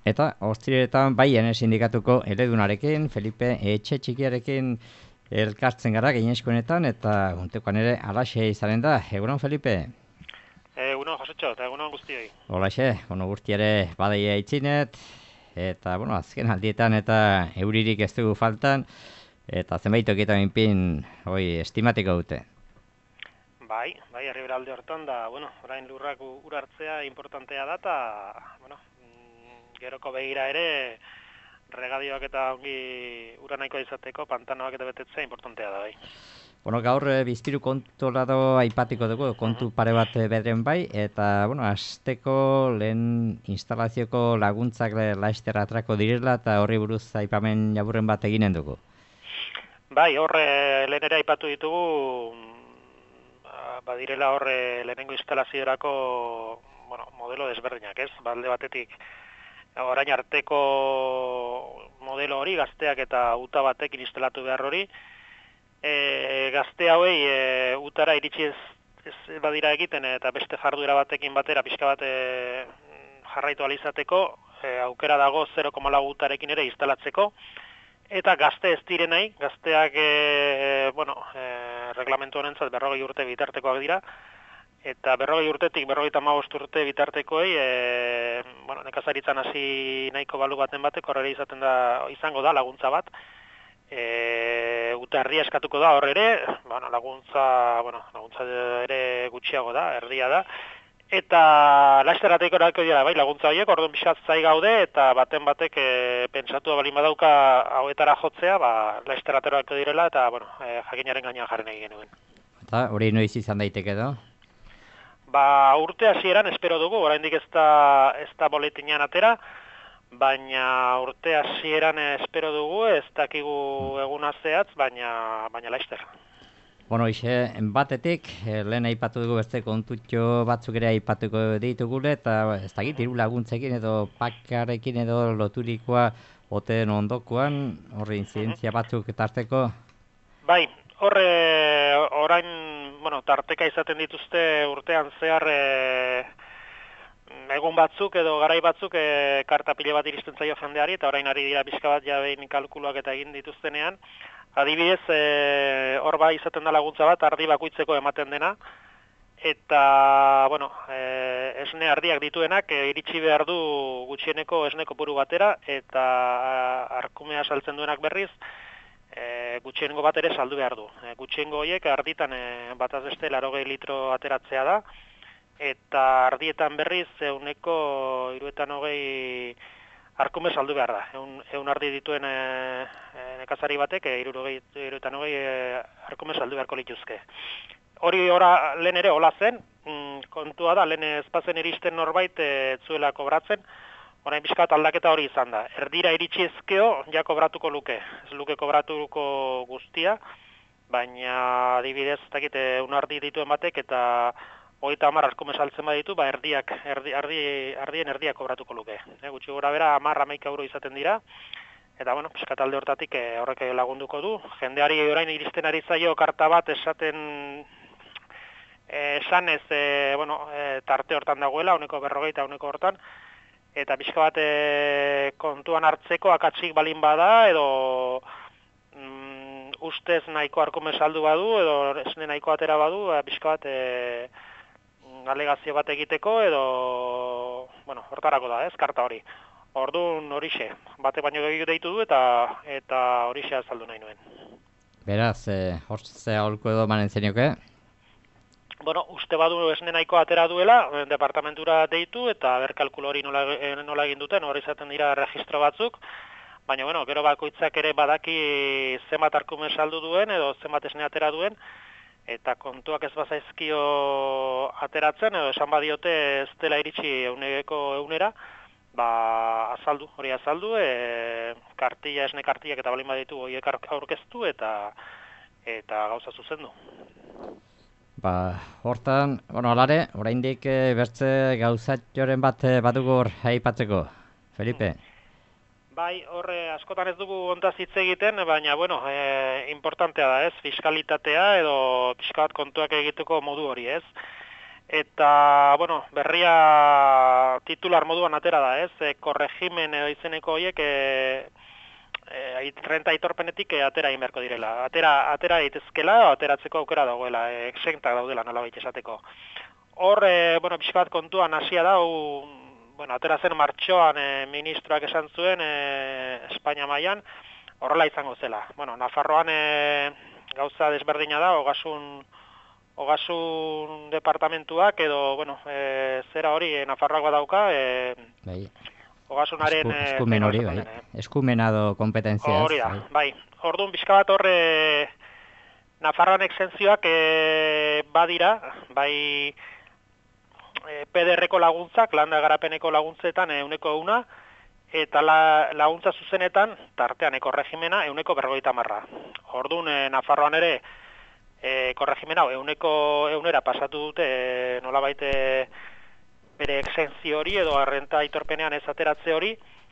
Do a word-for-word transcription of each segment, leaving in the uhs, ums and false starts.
Eta ostiretan bai ene sindikatuko eredunarekin, Felipe Etxe Txikiarekin elkartzen gara gehineskoenetan eta guntekoan ere alaxe izanen da. Egunon, Felipe? Egunon, Josetxo, eta egunon guztioi. Holaxe, bueno, guzti ere badaia itxinet, eta, bueno, azken aldietan eta euririk ez dugu faltan, eta zenbait tokietan inpin, hoi, estimatiko dute. Bai, bai, herriberalde hortan da, bueno, orain lurrak u- urartzea importantea da, eta, bueno, mm, geroko begira ere, regadioak eta ongi ura nahikoa izateko, pantanoak eta betetzea importantea da, bai. Bueno, gaur eh, bizpiru kontu lado aipatiko dugu, kontu Mhm. pare bat eh, bederen bai, eta, bueno, azteko lehen instalazioko laguntzak le- laester atrako direla, eta horri buruz aipamen jaburren bat eginen dugu. Bai, horre lehen ere aipatu ditugu, mm, ba- badirela horre lehenengo instalaziorako, bueno, modelo desberdinak, ez? Balde batetik, orain arteko modelo hori, gazteak eta uta batekin instalatu behar hori, e, gazte hauei e, utara iritsi ez, ez badira egiten eta beste jarduera batekin batera pixka bat e, jarraitu ahal izateko, e, aukera dago zero koma lau utarekin ere instalatzeko, eta gazte ez direnei, gazteak e, bueno, e, reglamentu honentzat berrogei urte bitartekoak dira, eta berrogei urtetik berrogeita hamabost urte bitartekoei, e, bueno, nekazaritzan hasi nahiko balu baten batek horre izaten da, izango da laguntza bat, e, uta erdia eskatuko da hor ere, bueno, laguntza, bueno, laguntza ere gutxiago da, erdia da, eta laesterateko erako dira, bai, laguntza horiek, orduan pixat zai gaude, eta baten batek e, pentsatu balin badauka hauetara jotzea, ba, laesteraterako direla, eta, bueno, e, jakinaren gainean jarren egin genuen. Eta hori noiz izan daiteke edo? Ba, urte hasieran espero dugu, oraindik ez da, ez da boletinean atera, baina urte hasieran espero dugu, ez dakigu eguna zehatz, baina, baina laister. Bueno, ixe, batetik, eh, lehen aipatu dugu beste kontutxo batzuk ere aipatuko ditugule, eta ez dakit, Mhm. diru laguntzekin edo pakarekin edo loturikoa oten ondokoan, horri Mhm. intzidentzia batzuk tarteko. Bai, horre orain, bueno, tarteka izaten dituzte urtean zehar e, egun batzuk edo garai batzuk e, karta pile bat iristen zaio jendeari, eta orain ari dira pixka bat ja behin kalkuluak eta egin dituztenean. Adibidez, e, hor bai izaten da laguntza bat, ardi bakoitzeko ematen dena, eta, bueno, e, esne ardiak dituenak e, iritsi behar du gutxieneko esne kopuru batera, eta a, arkumea saltzen duenak berriz, e, gutxiengo bat ere saldu behar du. E, gutxiengo horiek arditan e, bataz beste larogei litro ateratzea da, eta ardietan berriz euneko iruetan hogei arkume saldu behar da. Eun, eun ardi dituen e, e, nekazari batek e, iruetan hogei e, arkume saldu beharko lituzke. Hori ora lehen ere hola zen, mm, kontua da, lehen ezpazen iristen norbait e, ez zuela kobratzen, orain pixkat aldaketa hori izan da. Erdira iritsi ezkeo, ja kobratuko luke, ez luke kobratuko guztia, baina adibidez, ez dakit, un ardi dituen batek eta hogeita hamar arkume saltzen baditu, ba erdiak, erdi, ardi, ardien erdiak kobratuko luke. E, gutxi gora bera, hamar hamaika euro izaten dira, eta bueno, pixkat alde hortatik e, horrek lagunduko du. Jendeari orain iristen ari zaio karta bat esaten esan ez, e, bueno, e, tarte hortan dagoela, uneko berrogeita, uneko hortan, eta pixka bat e, kontuan hartzeko akatsik balin bada, edo mm, ustez nahiko arkume saldu badu, edo esne nahiko atera badu, e, pixka bat e, alegazio bat egiteko, edo, bueno, hortarako da, ez, karta hori. Orduan horixe, bate baino gehiago deitu du, eta eta horixe azaldu nahi nuen. Beraz, eh, hortzea holko edo manen zenioke? Bueno, uste badu esne nahiko atera duela, eh, departamentura deitu, eta berkalkulo hori nola, eh, nola egin duten, hori izaten dira registro batzuk, baina, bueno, gero bakoitzak ere badaki zenbat arkume saldu duen, edo zenbat esne atera duen, eta kontuak ez bazaizkio ateratzen, edo esan badiote ez dela iritsi euneko eunera, ba, azaldu, hori azaldu, e, kartilla, esne kartillak eta balin baditu horiek aurkeztu, eta eta gauza zuzendu. Ba, hortan, bueno, alare, oraindik eh, bertze gauzatxoren bat eh, badugu hor aipatzeko, Felipe. Bai, horre askotan ez dugu ontaz hitz egiten, baina, bueno, e, importantea da, ez, fiskalitatea edo pixka bat kontuak egiteko modu hori, ez. eta, bueno, berria titular moduan atera da, ez? E, korregimen edo izeneko horiek e, e, renta aitorpenetik e, atera egin beharko direla. Atera, atera daitezkela, ateratzeko aukera dagoela, e, exentak daudela nolabait esateko. Hor, e, bueno, pixka bat kontuan hasia da, u, bueno, atera zen martxoan e, ministroak esan zuen e, Espainia mailan horrela izango zela. Bueno, Nafarroan e, gauza desberdina da, ogasun ogasun departamentuak edo, bueno, e, zera hori e, Nafarroak badauka, e, bai. ogasunaren... Esku, eskumen hori, bai. Eskumenado kompetentziaz. Hori da, bai. Orduan, pixka bat horre Nafarroan exenzioak e, badira, bai e, P D R-ko laguntzak, landa garapeneko laguntzetan euneko euna, eta la, laguntza zuzenetan, tartean eko regimena, euneko berrogeita marra. Orduan, e, Nafarroan ere, e, korregimena, euneko eunera pasatu dute, e, nolabait e, bere exenzio hori edo arrenta aitorpenean ez ateratze hori,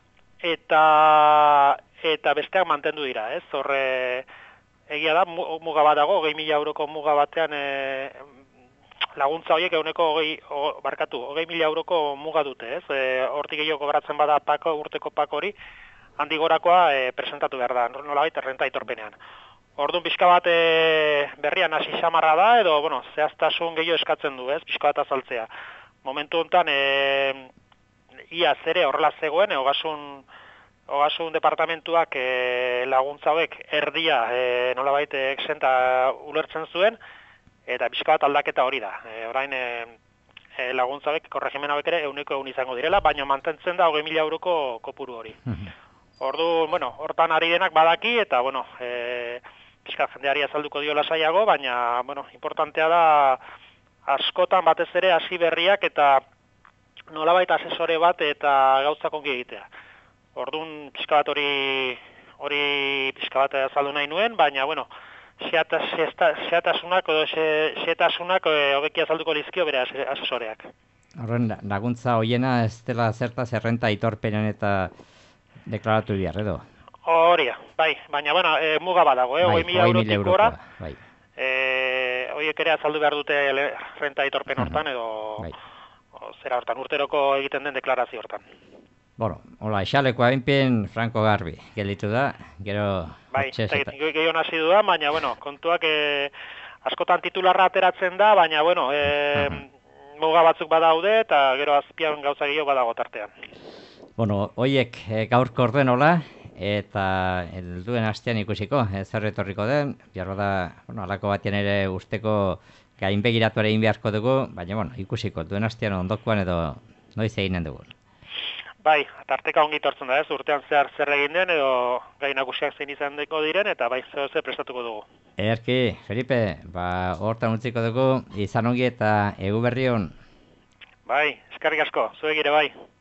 eta eta besteak mantendu dira, ez? Horre, egia da, muga bat dago, hogei mila euroko muga batean e, laguntza horiek euneko hogei, o, barkatu, hogei mila euroko muga dute, ez? E, hortik gehiago kobratzen bada pako, urteko pako hori, handi gorakoa e, presentatu behar da, nolabait errenta aitorpenean. Orduan pixka bat e, berrian hasi xamarra da, edo, bueno, zehaztasun gehiago eskatzen du, ez? Pixka bat azaltzea. Momentu honetan, e, iaz ere horrela zegoen, e, ogasun, ogasun departamentuak e, laguntza hauek erdia e, nolabait exenta ulertzen zuen, eta pixka bat aldaketa hori da. E, orain e, e, laguntza hauek, korregimen hauek ere euneko eun izango direla, baina mantentzen da hogei mila euroko kopuru hori. Ordu, bueno, hortan ari denak badaki, eta, bueno, e, pixka jendeari azalduko dio lasaiago, baina, bueno, importantea da askotan batez ere hasi berriak eta nolabait asesore bat eta gauzak ongi egitea. Orduan pixka bat hori hori pixka bat azaldu nahi nuen, baina, bueno, xeatasunak edo xeatasunak hobeki azalduko lizkio bere asesoreak. Horren, laguntza hoiena ez dela zertaz errenta aitorpenen eta deklaratu behar, edo? Horia, bai, baina, bueno, e, muga badago, eh? hogei mila eurotik gora, bai. E, horiek ere azaldu behar dute renta aitorpen hortan, edo bai. O, zera hortan, urteroko egiten den deklarazio hortan. Bueno, hola, esaleko abinpien Franco Garbi, gelditu da, gero... Bai, eta gehiago hasi du da, baina, bueno, kontuak e, askotan titularra ateratzen da, baina, bueno, e, muga batzuk badaude, eta gero azpian gauza gehiago badago tartean. Bueno, hoiek e, gaurko ordenola, eta helduen astean ikusiko, ez erretorriko den, behar da, bueno, alako batien ere usteko gainbegiratu ere egin beharko dugu, baina, bueno, ikusiko, duen astean ondokoan edo noiz eginen dugu. Bai, tarteka ongi tortzen da ez, urtean zehar zer egin den edo gai nagusiak zein izan deko diren, eta bai zeo ze prestatuko dugu. Ederki, Felipe, ba, hortan utziko dugu, izan ongi eta egu berri hon. Bai, eskerrik asko, zuek ere bai.